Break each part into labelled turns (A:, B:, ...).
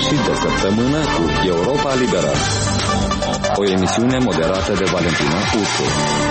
A: sfârșit de săptămână cu Europa Liberă, o emisiune moderată de Valentina Ursu.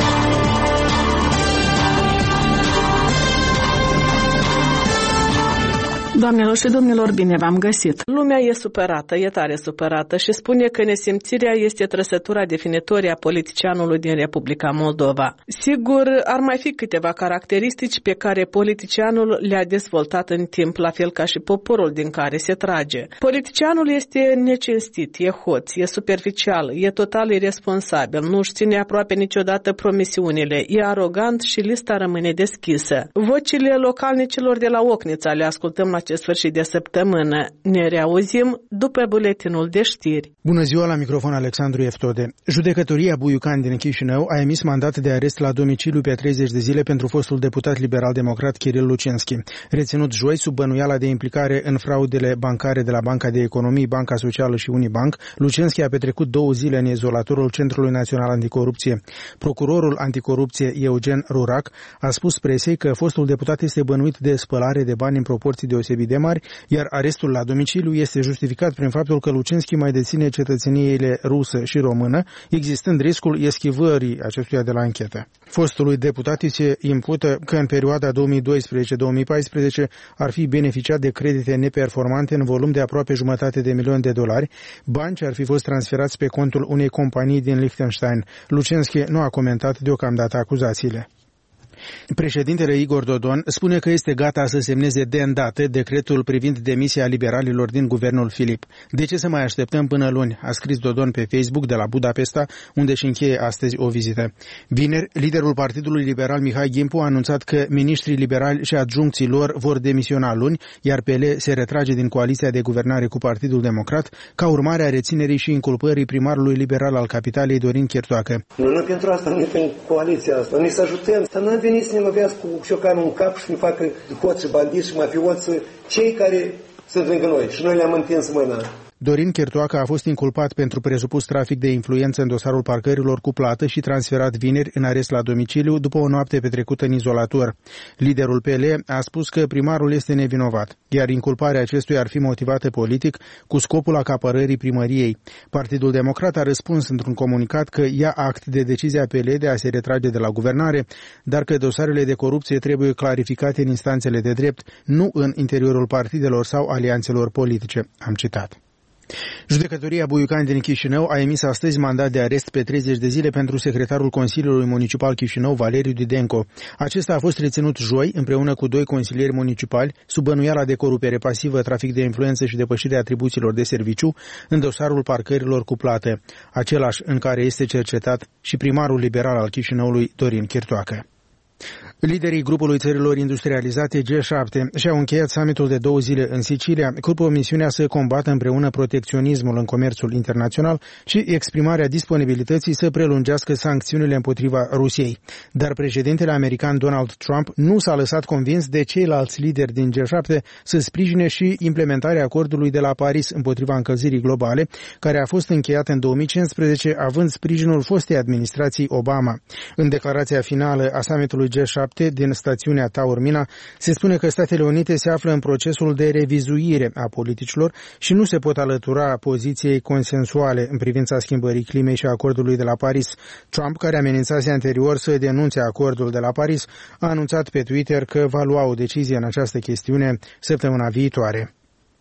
B: Doamnelor și domnilor, bine v-am găsit. Lumea e supărată, e tare supărată și spune că nesimțirea este trăsătura definitorie a politicianului din Republica Moldova. Sigur, ar mai fi câteva caracteristici pe care politicianul le-a dezvoltat în timp, la fel ca și poporul din care se trage. Politicianul este necinstit, e hoț, e superficial, e total irresponsabil, nu își ține aproape niciodată promisiunile, e arogant și lista rămâne deschisă. Vocile localnicilor de la Ocnița le ascultăm la sfârșit de săptămână. Ne reauzim după buletinul de știri.
C: Bună ziua, la microfon Alexandru Eftode. Judecătoria Buiucan din Chișinău a emis mandat de arest la domiciliu pe 30 de zile pentru fostul deputat liberal-democrat Kiril Lucenski, reținut joi sub bănuiala de implicare în fraudele bancare de la Banca de Economii, Banca Socială și Unibank. Lucenski a petrecut 2 zile în izolatorul Centrului Național Anticorupție. Procurorul anticorupție Eugen Rurac a spus presei că fostul deputat este bănuit de spălare de bani în proporții deosebite de mari, iar arestul la domiciliu este justificat prin faptul că Lucenski mai deține cetățeniile rusă și română, existând riscul eschivării acestuia de la anchetă. Fostului deputat se impută că în perioada 2012-2014 ar fi beneficiat de credite neperformante în volum de aproape $500.000, bani ce ar fi fost transferați pe contul unei companii din Liechtenstein. Lucenski nu a comentat deocamdată acuzațiile. Președintele Igor Dodon spune că este gata să semneze de îndată decretul privind demisia liberalilor din guvernul Filip. De ce să mai așteptăm până luni, a scris Dodon pe Facebook de la Budapesta, unde își încheie astăzi o vizită. Vineri, liderul Partidului Liberal Mihai Ghimpu a anunțat că miniștrii liberali și adjuncții lor vor demisiona luni, iar PL se retrage din coaliția de guvernare cu Partidul Democrat, ca urmare a reținerii și inculpării primarului liberal al capitalei Dorin Chiertoacă.
D: Noi nu pentru asta nu suntem coaliția asta, noi să ajutăm, să nu venit să ne lovească cu șocanul în cap și să ne facă hoți și bandiți și mafioți cei care sunt lângă noi și noi le-am întins mâna.
C: Dorin Chiertoacă a fost inculpat pentru presupus trafic de influență în dosarul parcărilor cu plată și transferat vineri în arest la domiciliu după o noapte petrecută în izolator. Liderul PL a spus că primarul este nevinovat, iar inculparea acestuia ar fi motivată politic cu scopul acapărării primăriei. Partidul Democrat a răspuns într-un comunicat că ia act de decizia PL de a se retrage de la guvernare, dar că dosarele de corupție trebuie clarificate în instanțele de drept, nu în interiorul partidelor sau alianțelor politice, am citat. Judecătoria Buiucan din Chișinău a emis astăzi mandat de arest pe 30 de zile pentru secretarul Consiliului Municipal Chișinău, Valeriu Didenco. Acesta a fost reținut joi împreună cu 2 consilieri municipali sub bănuiala de corupere pasivă, trafic de influență și depășirea atribuțiilor de serviciu în dosarul parcărilor cu plată, același în care este cercetat și primarul liberal al Chișinăului, Dorin Chiertoacă. Liderii grupului țărilor industrializate G7 și-au încheiat summitul de 2 zile în Sicilia cu promisiunea să combată împreună protecționismul în comerțul internațional și exprimarea disponibilității să prelungească sancțiunile împotriva Rusiei. Dar președintele american Donald Trump nu s-a lăsat convins de ceilalți lideri din G7 să sprijine și implementarea acordului de la Paris împotriva încălzirii globale, care a fost încheiat în 2015, având sprijinul fostei administrații Obama. În declarația finală a summitului G7 din stațiunea Taormina se spune că Statele Unite se află în procesul de revizuire a politicilor și nu se pot alătura poziției consensuale în privința schimbării climei și acordului de la Paris. Trump, care amenințase anterior să denunțe acordul de la Paris, a anunțat pe Twitter că va lua o decizie în această chestiune săptămâna viitoare.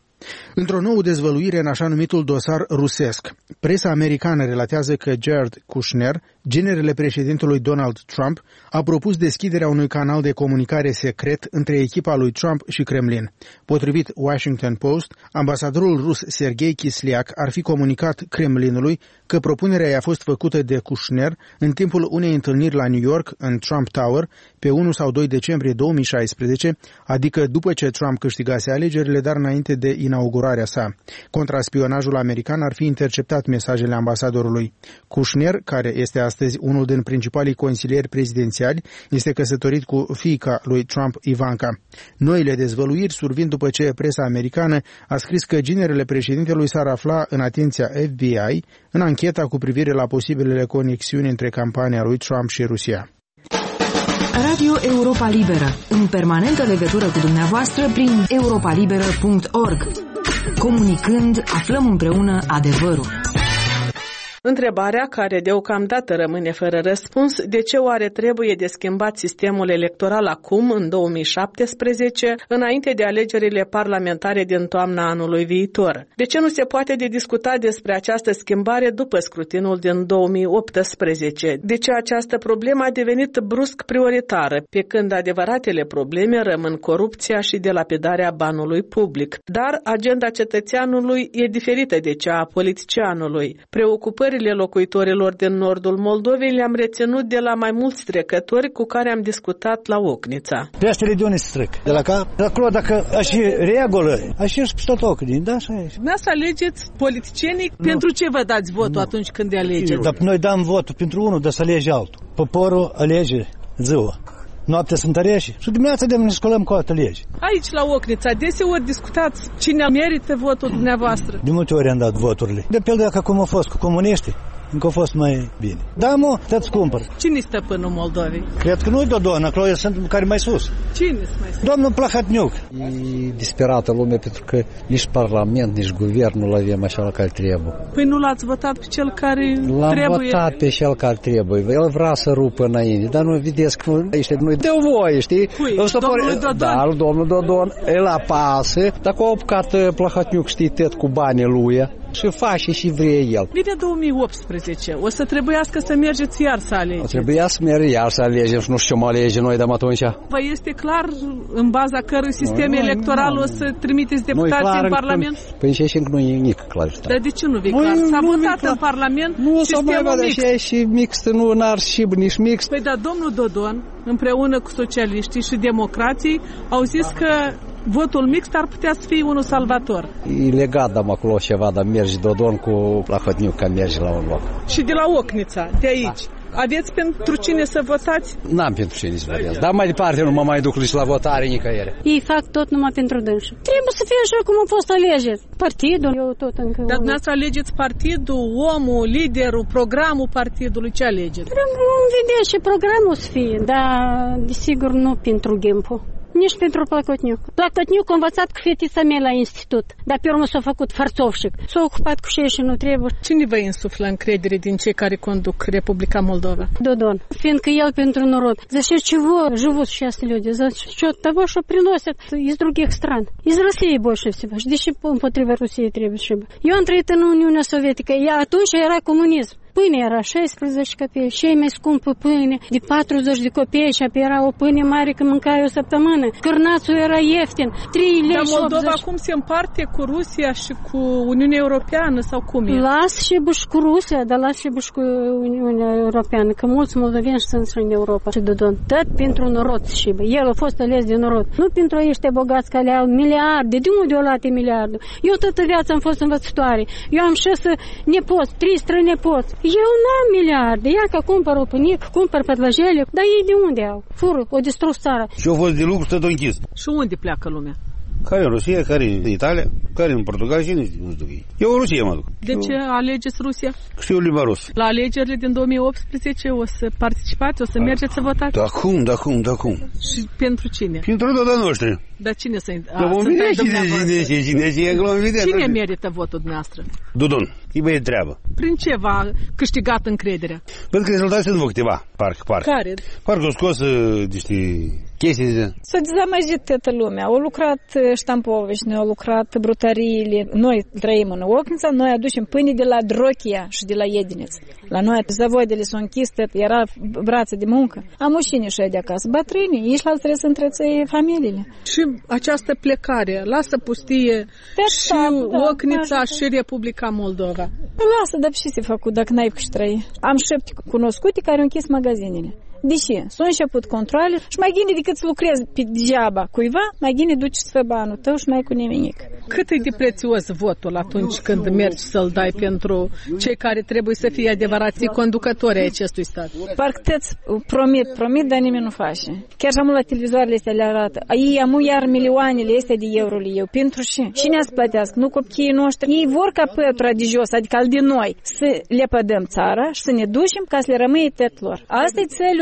C: Într-o nouă dezvăluire în așa numitul dosar rusesc, presa americană relatează că Jared Kushner, ginerele președintelui Donald Trump, a propus deschiderea unui canal de comunicare secret între echipa lui Trump și Kremlin. Potrivit Washington Post, ambasadorul rus Sergei Kislyak ar fi comunicat Kremlinului că propunerea i-a fost făcută de Kushner în timpul unei întâlniri la New York, în Trump Tower, pe 1 sau 2 decembrie 2016, adică după ce Trump câștigase alegerile, dar înainte de inaugurarea sa. Contraspionajul american ar fi interceptat mesajele ambasadorului. Kushner, care este astăzi unul din principalii consilieri prezidențiali, este căsătorit cu fiica lui Trump, Ivanka. Noile dezvăluiri survin după ce presa americană a scris că ginerele președintelui s-ar afla în atenția FBI în ancheta cu privire la posibilele conexiuni între campania lui Trump și Rusia.
E: Radio Europa Liberă, în permanentă legătură cu dumneavoastră prin europalibera.org. Comunicând, aflăm împreună adevărul.
B: Întrebarea, care deocamdată rămâne fără răspuns, de ce oare trebuie de schimbat sistemul electoral acum, în 2017, înainte de alegerile parlamentare din toamna anului viitor? De ce nu se poate de discuta despre această schimbare după scrutinul din 2018? De ce această problemă a devenit brusc prioritară, pe când adevăratele probleme rămân corupția și dilapidarea banului public? Dar agenda cetățeanului e diferită de cea a politicianului. Preocupările locuitorilor din nordul Moldovei le-am reținut de la mai mulți trecători cu care am discutat la Ocnița.
F: Peștele de unde se trec? De la cap? De acolo, dacă aș regulă, aș ieși pe tot Ocnița, da? Așa e.
B: Să alegeți politicienii, pentru ce vă dați votul atunci când alegeți?
F: Dar noi dăm votul pentru unul, dar să alege altul. Poporul alege ziua. Noaptea sunt areși și dimineața de ne scolăm cu altă lege.
B: Aici, la Ocnița, deseori discutați cine merită votul dumneavoastră.
F: De multe ori am dat voturile. De pildă, dacă cum a fost cu comuniștii, încă a fost mai bine. Da, mă, te-ți cumpăr.
B: Cine-i stăpânul Moldovei?
F: Cred că nu-i Dodon, acolo sunt care mai sus.
B: Cine-s mai sus?
F: Domnul Plahotniuc.
G: E disperată lumea pentru că nici Parlament, nici Guvern nu-l avem așa la care trebuie.
B: Păi nu l-ați votat pe cel care
G: L-am
B: trebuie?
G: L-am votat pe cel care trebuie. El vrea să rupă înainte, dar nu vedeți că nu-i de voie, știi?
B: Cui? Domnul Dodon?
G: Da, domnul Dodon. El apasă, dacă a apucat Plahotniuc, știi, tot cu banii lui, și face și vrea el.
B: Vine 2018, o să trebuiască să mergeți iar să alegeți.
G: O trebuia să merg iar să alegem și nu știu ce mă alege noi de atunci.
B: Vă este clar în baza cărui sistem electoral o să trimiteți deputații în Parlament?
G: Păi și încă nu e nici clar.
B: Dar de ce nu vi clar? S-a votat în Parlament sistemul mixt.
G: Nu, și mixt, nu n-ar și nici mixt.
B: Păi da, domnul Dodon, împreună cu socialiștii și democrații, au zis că votul mixt ar putea să fie unul salvator.
G: E legat, dăm acolo ceva, dar merge Dodon cu Plahotniuc, că merge la un loc.
B: Și de la Ocnița, de aici. Aveți pentru cine să votați?
G: N-am pentru cine să votez. Dar mai departe nu mă mai duc nici la votare, nicăieri.
H: Ei fac tot numai pentru dânsi. Trebuie să fie așa cum a fost alegeri. Partidul, eu tot încă...
B: Dar dumneavoastră alegeți partidul, omul, liderul, programul partidului, ce alegeți?
H: Vom vedea ce programul să fie, dar desigur nu pentru Gimpu. Nici pentru Plahotniuc. Plahotniuc a învățat cu fetița mea la institut, dar pe urmă s-a făcut farțovșic. S-a ocupat cu ce și nu trebuie.
B: Cine vă insuflă încredere din cei care conduc Republica Moldova?
H: Dodon. Fiindcă el pentru народ. За счет чего живут сейчас люди? За счет того, что приносят из других стран. Из России больше всего. Și deși împotriva Rusiei trebuie și... Eu am trăit în Uniunea Sovietică. Atunci era comunism. Pâine era 16 copii, cei mai scumpă pâine de 40 de copii, apoi era o pâine mare că mâncai o săptămână. Cârnațul era ieftin, 3 lei.
B: Dar Moldova acum se împarte cu Rusia și cu Uniunea Europeană sau cum e?
H: Las și buși cu Rusia, dar las și buși cu Uniunea Europeană, că mulți moldoveni sunt în Europa și Dodon. Tot pentru norod și el a fost ales de norod. Nu pentru ăștia bogați care au miliarde, de unde au luat miliarde? Eu toată viața am fost învățătoare. Eu am 6 nepoți, 3 strănepoți. Eu n-am miliarde, ia că cumpăr o pânic, cumpăr pătlăjele, dar ei de unde au? Fură, o distrus țara.
I: Și au fost de lucru, tot închis.
B: Și unde pleacă lumea?
I: Care în Rusia, care în Italia, care în Portugalia și nu știu. Eu în Rusia mă duc.
B: De ce alegeți Rusia?
I: Știu limba rusă.
B: La alegerile din 2018 o să participați, o să mergeți să votați?
I: Da cum.
B: Și pentru cine?
I: Pentru toți noștri.
B: Dar cine să-i...
I: Vom vedea
B: Cine merită votul dumneavoastră?
I: Dodon. E băie treabă.
B: Prin ce v-a câștigat încrederea?
I: Pentru că rezultatul se nu câteva, parcă.
B: Care?
I: Parcă au scos niște chestii de...
J: S-a dezamăgit toată lumea. Au lucrat ștampovișni, au lucrat brutăriile. Noi trăim în Ocnița, noi aducem pâine de la Drochia și de la Iedineț. La noi zavodele s-au închis, era brațe de muncă. Am ușine și de acasă, bătrâni, ei și trebuie să întrețăie familiile.
B: Și această plecare lasă pustie și Ocnița și Republica Moldova.
J: Lasă, dar ce se făcut dacă n-ai și trăi? Am 7 cunoscute care au închis magazinele. Deși s-au început controle și mai gine decât să lucrezi pe degeaba cuiva, mai gine duci să fă banul tău și mai cu nimic.
B: Cât e de prețios votul atunci când mergi să-l dai pentru cei care trebuie să fie adevărații conducători ai acestui stat?
J: Parcă te-ți promit, dar nimeni nu face. Chiar și amul la televizoarele astea le arată. Ei amu iar milioanele astea de euro eu. Pentru și? Cine să plătească? Nu copiii noștri. Ei vor ca pătura de jos, adică al de noi, să le pădăm țara și să ne ducem ca să le rămâie tot lor. Asta e țelul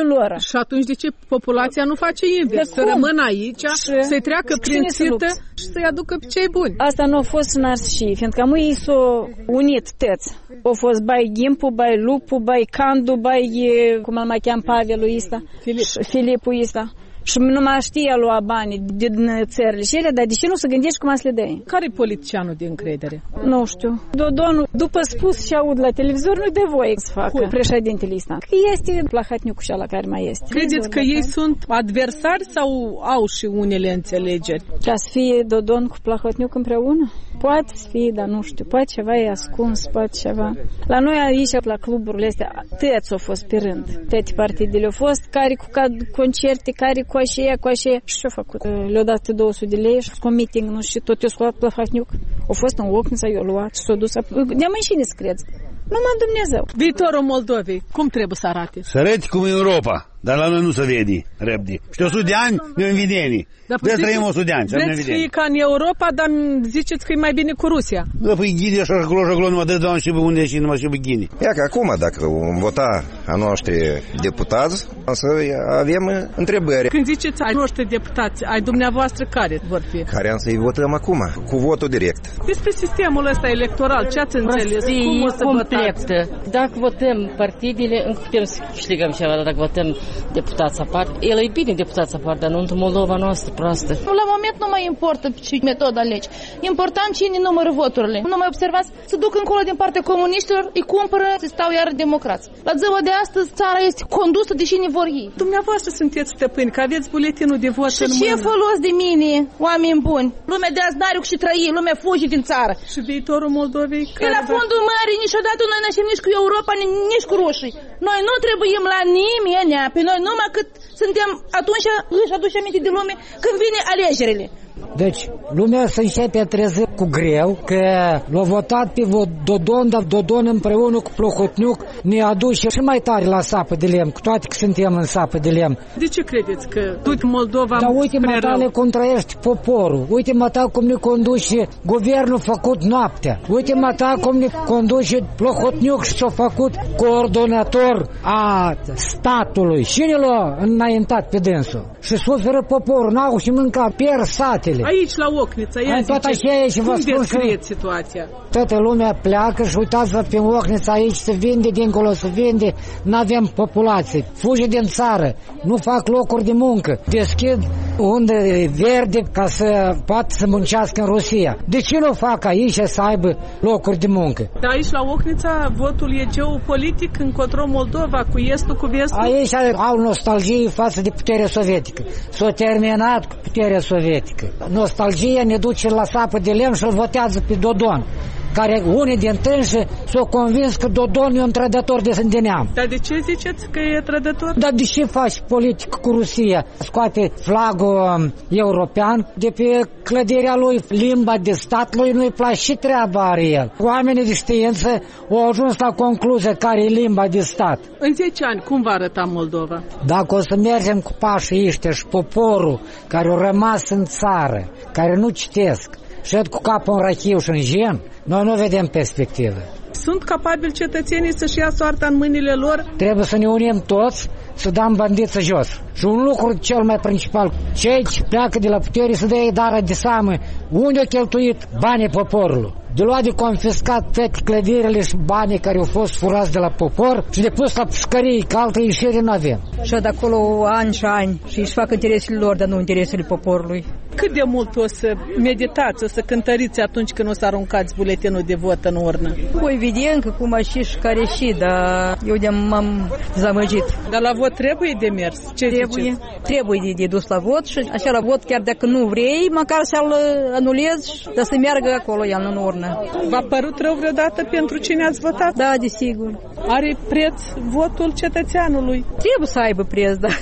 J: lor.
B: Și atunci de ce populația nu face invers? Să rămână aici, să-i treacă prin țită și să-i aducă pe cei buni.
J: Asta nu a fost și fiindcă ei s-au unit tăți. Au fost bai Gimpu, bai Lupu, bai Candu, bai, cum îl mai cheam Pavelul ăsta, Filipul ăsta. Și nu mai știa lua banii din țările și ele, dar de ce nu se gândești cum să le dai?
B: Care-i politicianul de încredere?
J: Nu știu. Dodonul, după spus și aud la televizor, nu-i de voie să facă președintele ăsta. Că este Plahotniuc și ala care mai este.
B: Credeți că ei sunt adversari sau au și unele înțelegeri?
J: Ca să fie Dodon cu Plahotniuc împreună? Poate să fie, dar nu știu. Poate ceva e ascuns, poate ceva. La noi aici, la cluburile astea, tăți au fost pe rând. Toate partidele au fost, care cu concerte, care cu așa. Și ce-a făcut? Le-au dat 200 de lei și cu meeting, nu știu, tot i-a scoat Plahotniuc. Au fost în Ocnița, i-au luat și s-au dus. De-am înșine să crezi. Numai Dumnezeu.
B: Viitorul Moldovei, cum trebuie să arate?
I: Să arăți cum e Europa, dar la noi nu se vede repede. Și 100 de ani ne învidenii. De trăim 100 de ani.
B: Vreți să fie ca în Europa, dar ziceți că e mai bine cu Rusia.
I: Da, păi ghini așa acolo, numai de doamne și pe unde și numai și pe ghini.
K: Ia că acum, dacă vom vota a noștri deputați, o să avem întrebări.
B: Când ziceți ai noștri deputați, ai dumneavoastră care vor fi?
K: Care am să-i votăm acum, cu votul direct.
B: Despre sistemul ăsta electoral, ce ați înțeles? Cum o să votați?
L: Dacă votăm partidele, încă putem să câștigăm ceva, dar dacă votăm deputați aparte, el e bine deputați aparte, dar nu în Moldova noastră proastă.
M: La moment nu mai importă ce metodă alegi. Important cine numără voturile. Nu mai observați, se duc încolo din partea comuniștilor, îi cumpără, se stau iar democrați. La ziua de astăzi țara este condusă de cine vor ei.
B: Dumneavoastră sunteți stăpâni, că aveți buletinul de vot
M: și în mână. Și ce folos de mine, oameni buni? Lumea de azi n-are cu și trăi, lumea fuge din țară.
B: Și viitorul Moldovei?
M: Pe la fundul mării niciodată noi n-așim nici cu Europa, nici cu rușii. Noi nu trebuim la nimeni, pe noi numai cât suntem atunci își aduce aminte de lume când vine alegerile.
N: Deci, lumea se începe a trezi cu greu că l-a votat pe Dodon, dar Dodon împreună cu Plahotniuc ne aduce și mai tare la sapă de lemn, cu toate că suntem în sapă de lemn.
B: De ce credeți că tot Moldova
N: dar uite matale cum trăiește poporul, uite matale cum ne conduce guvernul făcut noaptea, uite matale cum ne conduce Plahotniuc și s-a făcut coordonator a statului. Cine l-a înaintat pe dânsul? Și suferă poporul, n-au și mânca, pierd satele.
B: Aici la Ocnița, ia zice, cum descrieți situația?
N: Toată lumea pleacă și uitați-vă pe Ocnița, aici se vinde, dincolo se vinde, n-avem populație, fuge din țară, nu fac locuri de muncă, deschid unde verde ca să poată să muncească în Rusia. De ce nu fac aici să aibă locuri de muncă?
B: Dar aici la Ocnița votul e geopolitic încotro Moldova, cu estul, cu vestul?
N: Aici au nostalgie față de puterea sovietică. S-a terminat cu puterea sovietică. Nostalgia ne duce la sapă de lemn și îl votează pe Dodon, care unii din tânși s-au convins că Dodon e un trădător de neam.
B: Dar de ce ziceți că e trădător?
N: Dar de ce faci politică cu Rusia? Scoate flagul european de pe clădirea lui, limba de stat lui nu-i place și treaba are el. Oamenii de știință au ajuns la concluzie care e limba de stat.
B: În 10 ani, cum va arăta Moldova?
N: Dacă o să mergem cu pașii ăștia și poporul care au rămas în țară, care nu citesc, șed cu capul în rachiu și în gen, noi nu vedem perspectivă.
B: Sunt capabili cetățenii să-și ia soarta în mâinile lor?
N: Trebuie să ne unim toți, să dăm bandiță jos. Și un lucru cel mai principal, cei ce pleacă de la putere să dea dară de seamă unde au cheltuit banii poporului. De luat de confiscat toate clădirile și banii care au fost furați de la popor și de pus la pușcării, că altă ieșire nu avem.
O: Și de acolo ani și ani și își fac interesele lor, dar nu interesele poporului.
B: Cât de mult o să meditați, o să cântăriți atunci când o să aruncați buletinul de vot în urnă?
O: Evident că cum și care și, dar eu m-am zamăgit.
B: Dar la vot trebuie de mers? Ce ziceți?
O: Trebuie de dus la vot și așa la vot, chiar dacă nu vrei, măcar să-l anulezi, dar să meargă acolo el în urnă.
B: V-a părut rău vreodată pentru cine ați votat?
O: Da, desigur.
B: Are preț votul cetățeanului?
O: Trebuie să aibă preț, da.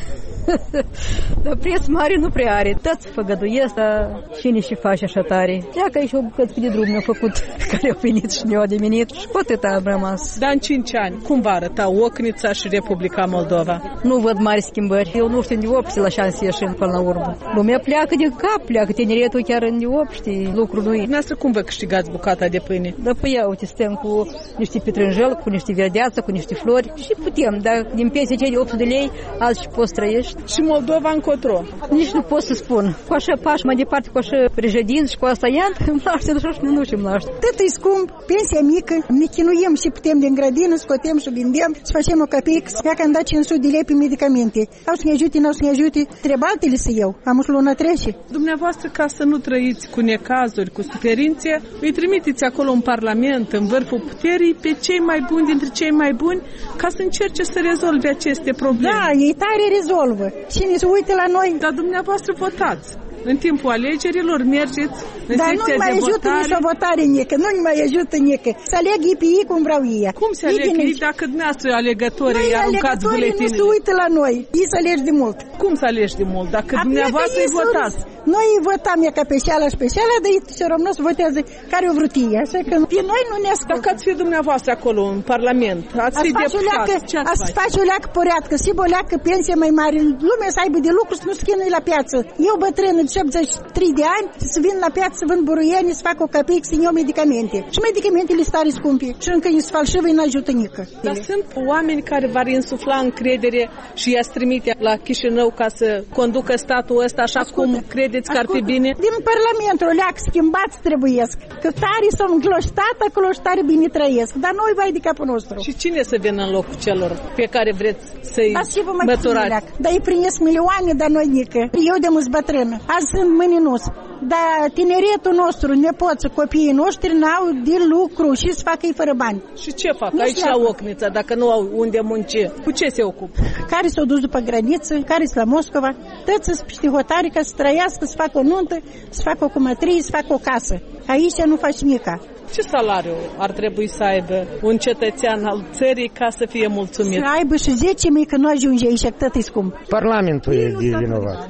O: Dar preț mare nu prea are. Toți făgăduiesc, dar cine și face așa tare? Pleacă aici o bucăți de drum ne-au făcut, care au venit și ne-au ademenit și cu atât am rămas.
B: Dar în 5 ani, cum va arăta Ocnița și Republica Moldova?
O: Nu văd mari schimbări. Eu nu știu unde opți la șanse ieșind până la urmă. Lumea pleacă de cap, pleacă tineretul chiar în de opști, lucru nu e.
B: Dumneavoastră cum vă câștigați bucata de pâine?
O: Da, păi ia, uite, stăm cu niște pitrânjel, cu niște verdeață, cu niște flori și putem, dar din pensie cei de 800 de lei, alți și poți trăiești.
B: Și Moldova încotro?
O: Nici nu pot să spun. Cu așa pași mai departe, cu așa președinți și cu asta iant, îmi laște, nu știu, îmi laște.
P: Tot e scump, pensia mică, ne chinuiem și putem din grădină, scotem și vindem, să facem o capic, dacă am dat 500 de lei pe medicamente. Au să ne ajute, n-au să ne ajute, trebuie altele să iau. Am o lună trece.
B: Dumneavoastră, ca să nu trăiți cu necazuri, cu suferințe, îi trimiteți acolo în Parlament, în vârful puterii, pe cei mai buni dintre cei mai buni, ca să încerce să rezolve aceste probleme.
P: Da, ei tare rezolvă. Cine se uită la noi?
B: Dar dumneavoastră votați. În timpul alegerilor mergeți în
P: dar nu mai ajută nici o votare nică, nu mai ajută nică. Să aleg ei pe ei cum vreau ei.
B: Cum se aleg ei dacă dumneavoastră alegătorii aruncați buletinele?
P: Nu se uită la noi, ei să alegi de mult.
B: Cum să alegi de mult? Dacă dumneavoastră îi votați?
P: Noi votam e ca pe șeala și pe șeala, dar ei se română votează care o vrut ei. Așa că pe noi nu ne ascultă.
B: Dacă ați fi dumneavoastră acolo în Parlament, ați fi deputat, ce ați face?
P: Face o leacă poreatcă, și o leacă pensie mai mare, lumea să aibă de lucru, să nu se chinui la piață. Eu bătrână de 73 de ani, să vin la piață, să vând buruieni, să fac o capic, să iau medicamente. Și medicamentele stare scumpe. Și încă îi falșivă, îi n-ajută nică.
B: Dar sunt oameni care v-ar insufla încredere și i-ați trimite la Chișinău ca să conducă statul ăsta așa cum credeți că ar fi bine?
P: Din Parlamentul leac schimbați trebuiesc. Că tare sunt încloștat, acolo și tare bine trăiesc. Dar noi vai de capul nostru.
B: Și cine să vină în locul celor pe care vreți să-i măturați?
P: Dar îi primesc milioane, dar noi nică. Eu de mus bătrână. Azi sunt mâine nu. Dar tineretul nostru, nepoții, copiii noștri n-au de lucru și să facă ei fără bani.
B: Și ce fac aici la Ocnița dacă nu au unde munci? Cu ce se ocupă?
P: Care s-au dus după graniță, care sunt la Moscova, toți sunt niște hotari ca să trăiască, să facă o nuntă, să facă o cumătrie, să facă o casă. Aici nu faci nica.
B: Ce salariu ar trebui să aibă un cetățean al țării ca să fie mulțumit?
P: Să aibă și 10.000 că nu ajunge aici, că tot e scump.
F: Parlamentul e vinovat.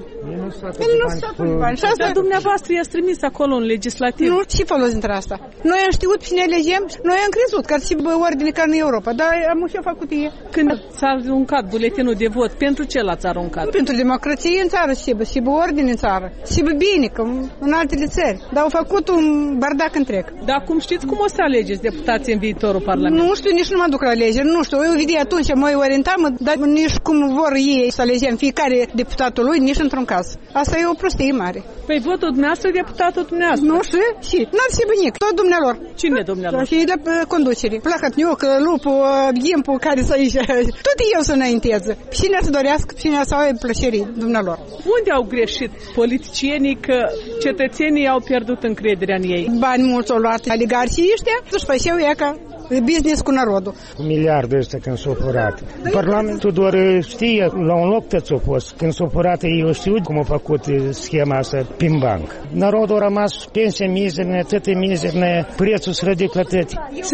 B: Și asta dumneavoastră i-ați trimis acolo în legislativ.
Q: Nu, ce folos dintre asta? Noi am știut pe cine alegem, noi am crezut că ar fi ordine ca în Europa, dar am ce a făcut ei.
B: Când s-a aruncat buletinul de vot, pentru ce l-ați aruncat?
Q: Pentru democrație în țară, și ordine în țară, și bine, că în altele țări. Dar au făcut un bardac întreg.
B: Dar cum știți cum o să alegeți deputații în viitorul Parlament?
Q: Nu știu, nici nu mă duc la alegeri, nu știu. Eu vedea atunci, mă orientam, dar nici cum vor ei să alegem fiecare deputatul lui, nici într-un caz. Asta e o prostie mare.
B: Păi votul dumneavoastră, deputatul dumneavoastră.
Q: Nu știu, și n-ar fi bunic, tot dumnealor.
B: Cine dumnealor?
Q: Și de conducere. Plahătniuc, Lupul, Ghimpul, care să aici. Tot eu să înainteze. Cine să dorească, cine să aibă plăcerii dumnealor.
B: Unde au greșit politicienii că cetățenii au pierdut încrederea în ei?
Q: Bani mulți au luat oligarhii ăștia, își făceau ea ca business cu narodul.
F: Miliardul ăsta când s-a furat. Parlamentul doar știe, la un loc tot s-a fost. Când s-a furat, eu știu cum a făcut schema asta prin banc. Narodul a rămas pensie mizerne, atât mizerne, prețul se ridică atât.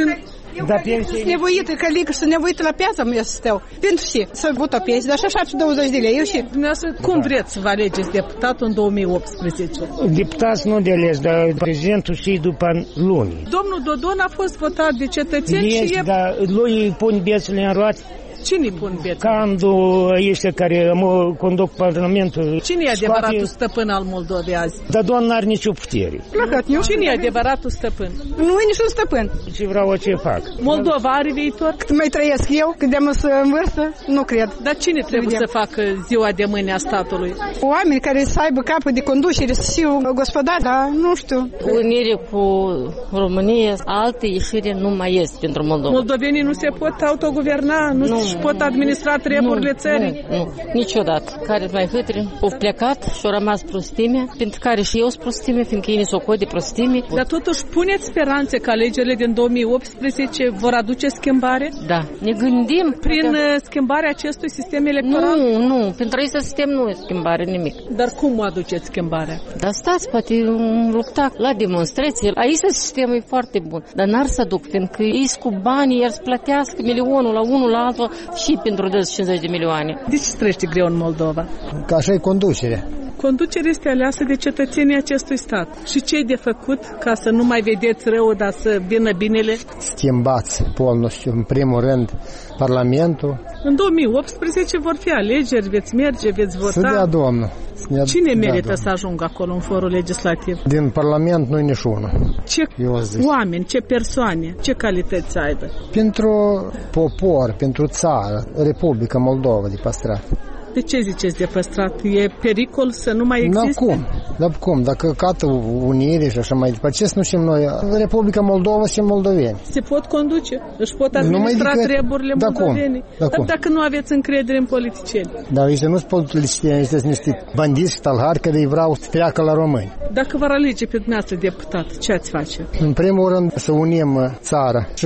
Q: Dar sunt nevoită, că sunt nevoită la piață, eu să stau. Pentru ce? Să vot o pensie, dar așa 720 de lei, eu și...
B: Cum vreți să vă alegeți deputatul în 2018?
F: Deputați nu de ales, dar prezidentul și după luni.
B: Domnul Dodon a fost votat de cetățeni și e...
F: dar lui îi pun bețele în roate.
B: Cine îi pun bețele?
F: Candu ăștia care mă conduc Parlamentul.
B: Cine e adevăratul stăpân al Moldovei azi?
F: Dar doamna n-are nicio putere.
B: Cine e adevăratul stăpân?
Q: Nu e niciun stăpân.
F: Ce vreau, ce fac.
B: Moldova are viitor?
Q: Cât mai trăiesc eu, când am să în vârstă, nu cred.
B: Dar cine trebuie să facă ziua de mâine a statului?
Q: Oameni care să aibă capul de conducere, să fie gospodari, dar nu știu.
L: Unire cu România, alte ieșiri nu mai este pentru Moldova.
B: Moldovenii nu se pot autoguverna, nu pot administra treburile țării?
L: Nu, niciodată. Care mai hâtri au plecat și au rămas prostime, pentru care și eu sunt prostime, fiindcă ei ne socot de prostime.
B: Dar totuși puneți speranțe că alegerile din 2018 vor aduce schimbare?
L: Da, ne gândim.
B: Prin schimbarea acestui sistem electoral?
L: Nu, pentru acest sistem nu e schimbare nimic.
B: Dar cum aduceți schimbarea?
L: Dar stați, poate lupta la demonstrații. Aici sistemul e foarte bun, dar n-ar să duc, pentru că ei cu banii, iar să plătească milionul la unul la altul, și pentru 50 de milioane.
B: De ce trăiește greu în Moldova?
G: Că așa e conducerea.
B: Conducerea este aleasă de cetățenii acestui stat. Și ce e de făcut ca să nu mai vedeți rău, dar să vină binele?
G: Schimbați polnoștiu, în primul rând, Parlamentul.
B: În 2018 vor fi alegeri, veți merge, veți vota.
G: Să dea Domnul.
B: Cine merită să ajungă acolo în forul legislativ?
G: Din Parlament nu-i niciunul.
B: Ce oameni, ce persoane, ce calități aibă?
G: Pentru popor, pentru țară, Republica Moldova de păstrat.
B: De ce ziceți de păstrat? E pericol să nu mai existe?
G: Dar cum? Dacă cată unire și așa mai departe, ce nu știm noi? Republica Moldova și moldoveni.
B: Se pot conduce? Își pot administra treburile moldovenii? Dar dacă nu aveți încredere în politicieni?
G: Dar ei nu sunt politicieni, ei sunt niște bandiți și talhari care îi vreau să treacă la români.
B: Dacă v-ar alege pe dumneavoastră deputat, ce ați face?
G: În primul rând să unim țara și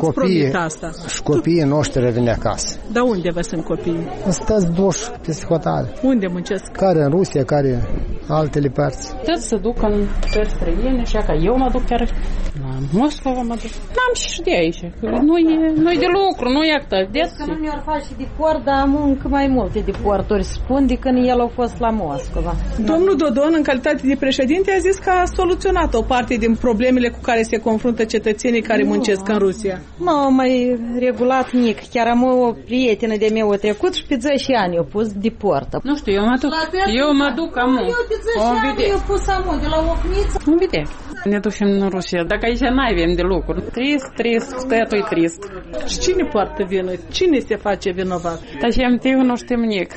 G: copiii noștri revine acasă.
B: Dar unde vă sunt copiii?
G: Stați duși peste hotare.
B: Unde muncesc?
G: Care în Rusia, care în altele părți.
R: Toți se duc în țări străine, așa că eu mă duc chiar la Moscova, mă duc. N-am și de aici. Nu-i de lucru, nu e activități.
S: Că nu ne-or face de port, dar am încă mai multe de porturi spun de când el a fost la Moscova.
B: Domnul Dodon, în calitate de președinte, a zis că a soluționat o parte din problemele cu care se confruntă cetățenii care muncesc în Rusia.
S: Nu am mai regulat nic. Chiar am o prietenă de meu a trecut și pe 10 ani a pus de portă.
R: Nu știu, eu mă duc am.
S: Eu pe 10 ani eu pus am de la Ocniță.
R: Nu vede. Ne ducem în Rusia. Dacă aici nu avem de lucru. Trist, statul e trist.
B: Și cine poartă vină? Cine se face vinovat?
R: Dar și am nu știm nic.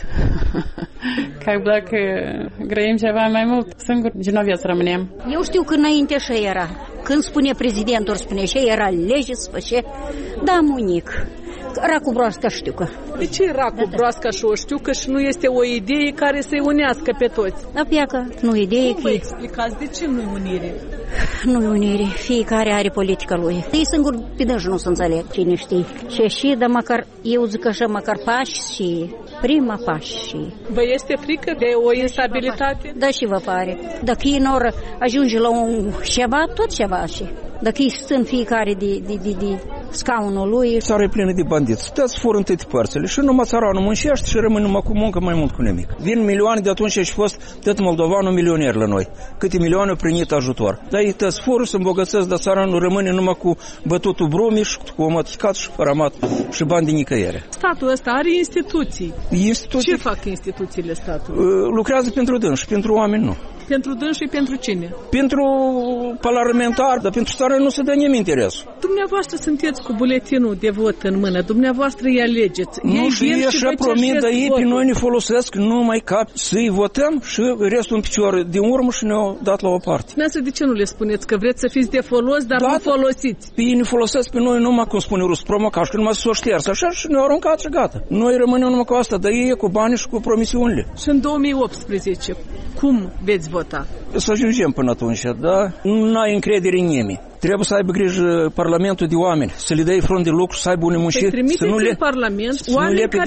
R: Că dacă grăim ceva mai mult, singur genoveți rămânem.
T: Eu știu că înainte așa era. Când spune prezidentul, spune și era lege, să face. Da, munic. Racu broască știu că.
B: De ce racu broască și o știu că și nu este o idee care să-i unească pe toți?
T: Da, piacă, nu idee.
B: Cum vă explicați? De ce nu-i unire?
T: Nu-i unire. Fiecare are politica lui. Ei singur pe dânși nu se înțeleg, cine știe. Și dar măcar, eu zic așa, măcar pași și prima pași și...
B: Vă este frică de o instabilitate?
T: Da, și vă pare. Dacă ei n-or ajunge la un ceva, tot ceva și... Dacă ei sunt fiecare de scaunul lui...
U: Țara e plină de bandiți. Stați fură în toate părțile și numai țaranul muncește și rămâne numai cu muncă mai mult cu nimic. Vin milioane de atunci și fost tot moldovanul milionier la noi. Câte milioane au primit ajutor. Dar ei tăți fură, se îmbogățesc, dar țaranul rămâne numai cu bătutul brumiș, cu omătcat și făramat și bani de nicăiere.
B: Statul ăsta are instituții. Ce fac instituțiile statului?
U: Lucrează pentru dânși, pentru oameni nu.
B: Pentru dânși și pentru cine?
U: Pentru parlamentar, dar pentru țară nu se dă nimeni interes.
B: Dumneavoastră sunteți cu buletinul de vot în mână, dumneavoastră îi alegeți.
U: Nu, și ei așa promit, dar ei pe noi ne folosesc numai ca să-i votăm și restul în picior din urmă și ne-au dat la o parte.
B: Dumneavoastră de ce nu le spuneți că vreți să fiți de folos, dar nu folosiți?
U: Ei ne folosesc pe noi numai, cum spune Rus, promocaș, că numai să o șters, așa și ne-au aruncat și gata. Noi rămânem numai cu asta, dar ei cu bani și cu promisiunile.
B: Și în 2018, cum veți vota?
U: Să ajungem până atunci, da? N-ai încredere în nimeni. Trebuie să aibă grijă Parlamentul de oameni, să le dai front de lucru, să aibă un muncit, să nu le
B: Parlament oameni care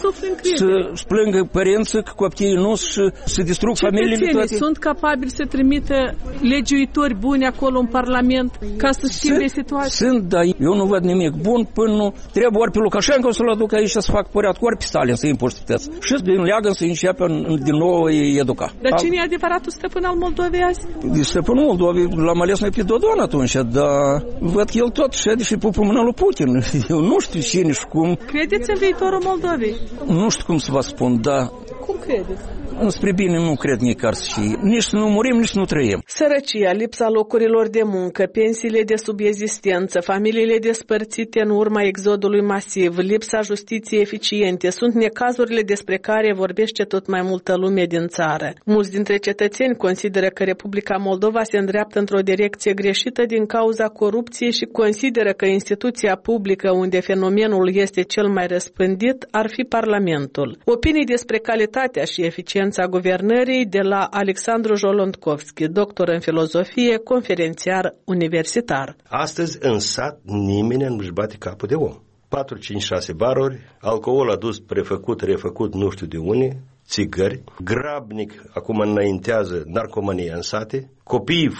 U: să plângă părinții că copiii nu și să distrug familiile toate.
B: Sunt capabili să trimită legiuitori buni acolo în Parlament ca să schimbe situația?
U: Sunt, dar eu nu văd nimic bun până nu trebuie ori pe Lukashenko să-l aduc aici să facă păreat, ori pe Stalin să-i impoștități. Și din leagă să înceapă din nou îi educa.
B: Dar cine e adevăratul stăpân al Moldovei azi?
U: Stăpânul Moldovei l-am ales noi pe Dodon atunci. Dar văd că el tot șede și pupă mâna lui Putin. Eu nu știu cine și cum.
B: Credeți în viitorul Moldovei?
U: Nu știu cum să vă spun, dar...
B: Cum credeți?
U: Înspre bine nu cred nicar și nici să nu murim, nici să nu trăim.
B: Sărăcia, lipsa locurilor de muncă, pensiile de subzistență, familiile despărțite în urma exodului masiv, lipsa justiției eficiente sunt necazurile despre care vorbește tot mai multă lume din țară. Mulți dintre cetățeni consideră că Republica Moldova se îndreaptă într-o direcție greșită din cauza corupției și consideră că instituția publică unde fenomenul este cel mai răspândit ar fi Parlamentul. Opinii despre calitatea și eficiența guvernării de la Alexandru Jolondkovski, doctor în filozofie, conferențiar universitar.
V: Astăzi în sat nimeni nu-și bate capul de om. 4, 5, 6 baruri, alcool adus, prefăcut, refăcut, nu știu de unde, țigări, grabnic acum înaintează narcomania în sate, copiii fug,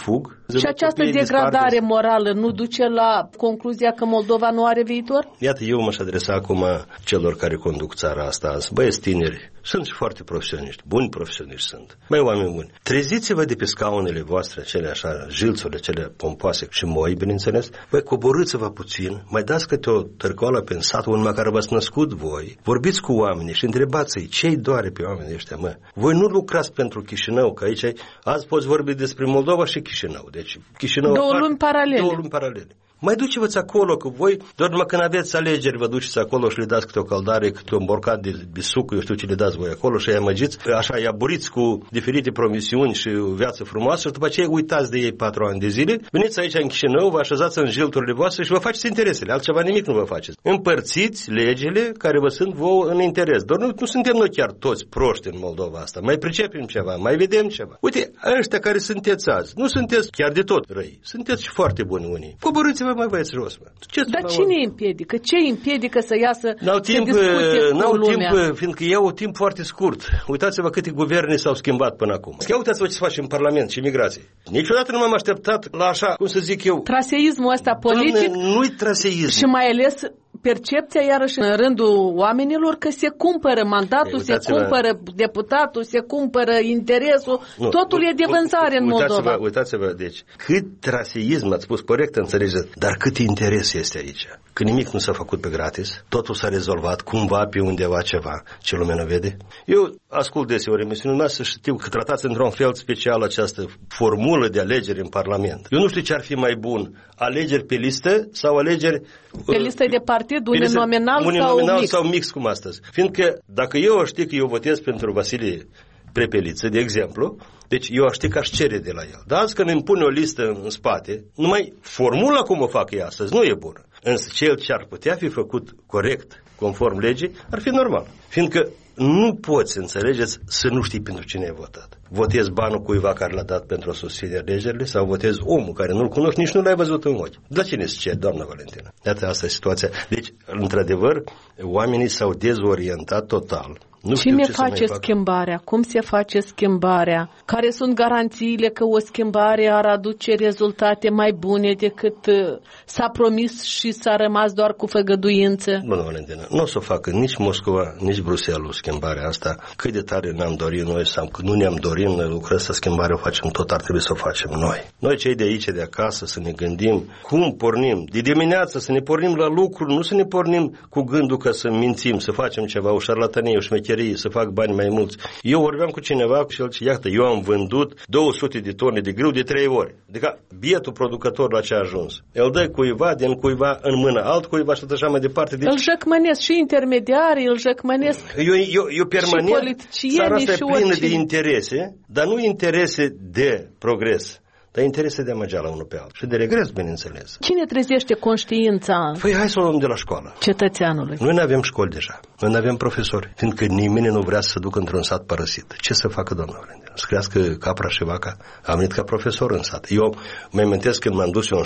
B: Și această degradare morală nu duce la concluzia că Moldova nu are viitor?
V: Iată, eu m-aș adresa acum celor care conduc țara asta. Băieți tineri, sunt și foarte profesioniști, buni profesioniști sunt. Băi, oameni buni, treziți-vă de pe scaunele voastre, cele așa, jilțurile, cele pompoase și moi, bineînțeles. Băi, coborâți-vă puțin, mai dați câte o târcoală pe satul în care v-ați născut voi, vorbiți cu oamenii și întrebați-i ce-i doare pe oamenii ăștia, mă. Voi nu lucrați pentru Chișinău, că aici azi poți vorbi despre Moldova și Chișinău. Deci Chișinău
B: două lumi
V: paralele. Mai duceți acolo, că voi, doar numai când aveți alegeri, vă duceți acolo și le dați câte o căldare, câte un borcat de suc, eu știu ce le dați voi acolo și îi amăgiți, așa îi aburiți cu diferite promisiuni și o viață frumoasă și după aceea uitați de ei 4 ani de zile, veniți aici în Chișinău, vă așezați în jilturile voastre și vă faceți interesele, altceva nimic nu vă faceți. Împărțiți legile care vă sunt vouă în interes. Doar nu suntem noi chiar toți proști în Moldova asta, mai pricepem ceva, mai vedem ceva. Uite, ăștia care sunteți azi, nu sunteți chiar de tot răi, sunteți și foarte buni unii. Coborâți mai băieți jos, mă.
B: Dar cine îi împiedică? Ce îi împiedică să iasă să discute cu lumea?
V: Timp, fiindcă iau timp foarte scurt. Uitați-vă câte guverne s-au schimbat până acum. Ia uitați-vă ce se face în Parlament și migrație. Niciodată nu m-am așteptat la așa, cum să zic eu...
B: Traseismul ăsta politic.
V: Doamne, nu-i traseism.
B: Și mai ales percepția iarăși în rândul oamenilor că se cumpără mandatul, se cumpără deputatul, se cumpără interesul, totul e de vânzare în Moldova.
V: Uitați-vă, deci, cât traseism, ați spus corect, înțelegeți, dar cât interes este aici. Că nimic nu s-a făcut pe gratis, totul s-a rezolvat, cumva pe undeva ceva, ce lumea nu vede. Eu ascult deseori emisiunea mea să știu că tratați într-un fel special această formulă de alegeri în Parlament. Eu nu știu ce ar fi mai bun, alegeri pe listă sau alegeri...
B: Pe listă de partid, uninominal
V: sau mix, cum astăzi. Fiindcă dacă eu știu că eu votez pentru Vasile Prepeliță, de exemplu, deci eu știu că aș cere de la el. Dar azi când îmi pune o listă în spate, numai formula cum o fac ei astăzi nu e bună. Însă cel ce ar putea fi făcut corect, conform legii, ar fi normal. Fiindcă nu poți, înțelegeți, să nu știi pentru cine ai votat. Votezi banul cuiva care l-a dat pentru a susține alegerile sau votezi omul care nu-l cunoști, nici nu l-ai văzut în ochi. De cine se cer, doamna Valentina? Iată, asta e situația. Deci, într-adevăr, oamenii s-au dezorientat total.
B: Cine face schimbarea? Cum se face schimbarea? Care sunt garanțiile că o schimbare ar aduce rezultate mai bune decât s-a promis și s-a rămas doar cu făgăduință?
V: Bună, Valentina, nu o să o facă nici Moscova, nici Bruxelles schimbarea asta. Cât de tare ne-am dorit noi sau că nu ne-am dorit noi lucrul ăsta, schimbarea o facem tot, ar trebui să o facem noi. Noi cei de aici, de acasă, să ne gândim cum pornim. De dimineață să ne pornim la lucruri, nu să ne pornim cu gândul că să mințim, să facem ceva, o șarlatanie, o șmecherie, să fac bani mai mulți. Eu vorbeam cu cineva și el zice, iată, eu am vândut 200 de tone de grâu de 3 ori. Adică bietul producător la ce a ajuns. El dă cuiva, din cuiva în mână alt cuiva și tot așa mai departe. Deci...
B: Îl jăcmănesc și intermediarii, îl jăcmănesc
V: eu permanent,
B: și politicieni
V: țara
B: și
V: plină
B: oricine.
V: de interese, dar nu interese de progres, dar interese de amăgeală unul pe altul. Și de regres, bineînțeles.
B: Cine trezește conștiința?
V: Păi hai să o luăm de la școală.
B: Cetățeanului.
V: Noi nu avem școli deja. Noi nu avem profesori. Fiindcă nimeni nu vrea să se ducă într-un sat părăsit. Ce să facă, doamna Valentina? Să crească capra și vaca? Am venit ca profesor în sat. Eu mă amintesc când m-am dus eu în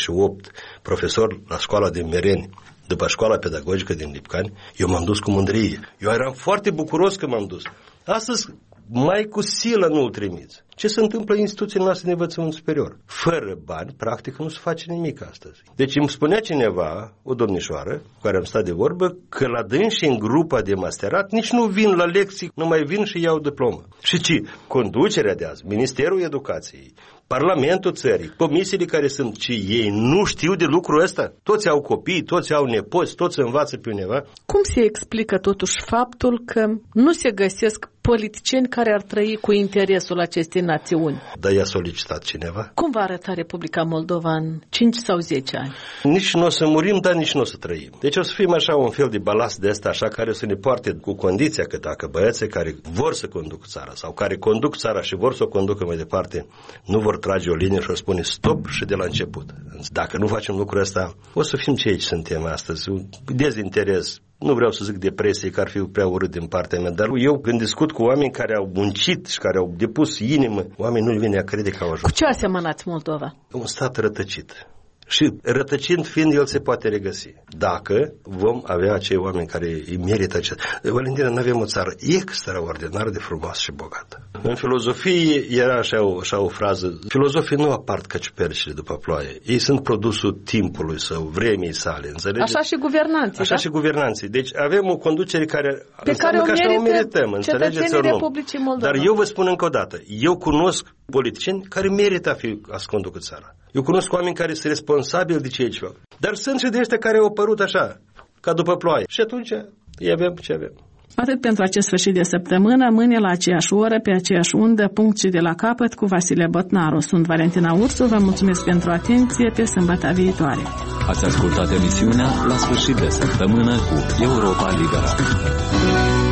V: 68 profesor la școala din Mereni, după școala pedagogică din Lipcani, eu m-am dus cu mândrie. Eu eram foarte bucuros că m-am dus. Astăzi mai cu silă nu-l trimiți. Ce se întâmplă în instituțiile noastre de învățământ superior? Fără bani, practic, nu se face nimic astăzi. Deci îmi spunea cineva, o domnișoară, cu care am stat de vorbă, că la dânsii în grupa de masterat nici nu vin la lecții, nu mai vin și iau diplomă. Și ce? Conducerea de azi, Ministerul Educației, Parlamentul țării, comisiile care sunt, ci ei nu știu de lucrul ăsta? Toți au copii, toți au nepoți, toți învață pe undeva.
B: Cum se explică totuși faptul că nu se găsesc politicieni care ar trăi cu interesul acestei națiuni?
V: Dar i-a solicitat cineva.
B: Cum va arăta Republica Moldova în 5 sau 10 ani?
V: Nici nu o să murim, dar nici nu o să trăim. Deci o să fim așa un fel de balast de ăsta, așa, care o să ne poarte cu condiția că dacă băieții care vor să conducă țara sau care conduc țara și vor să o conducă mai departe, nu vor trage o linie și o spune stop și de la început. Dacă nu facem lucrul ăsta, o să fim cei ce suntem astăzi. Dezinteres. Nu vreau să zic depresie, că ar fi prea urât din partea mea, dar eu când discut cu oameni care au muncit și care au depus inimă, oamenii nu-i vine a crede că au ajuns.
B: Cu ce asemănați Moldova?
V: Un stat rătăcit. Și rătăcind fiind, el se poate regăsi. Dacă vom avea acei oameni care îi merită acest... Valentina, nu avem o țară extraordinar de frumoasă și bogată. În filozofie era așa o frază, filozofii nu apart ca ciupercile după ploaie. Ei sunt produsul timpului sau vremii sale, înțelegeți?
B: Așa și guvernanții,
V: Așa
B: da?
V: și guvernanții. Deci avem o conducere care
B: pe care o
V: merităm, înțelegeți sau nu?
B: Republicii Moldova.
V: Dar eu vă spun încă o dată, eu cunosc politicieni care merită a să conducă țara. Eu cunosc oameni care sunt responsabili de ceea ce fac. Dar sunt și de ăștia care au apărut așa, ca după ploaie. Și atunci îi avem ce avem.
B: Atât pentru acest sfârșit de săptămână, mâine la aceeași oră, pe aceeași undă, punct și de la capăt, cu Vasile Botnaru. Sunt Valentina Ursu, vă mulțumesc pentru atenție, pe sâmbătă viitoare.
A: Ați ascultat emisiunea La sfârșit de săptămână cu Europa Liberă.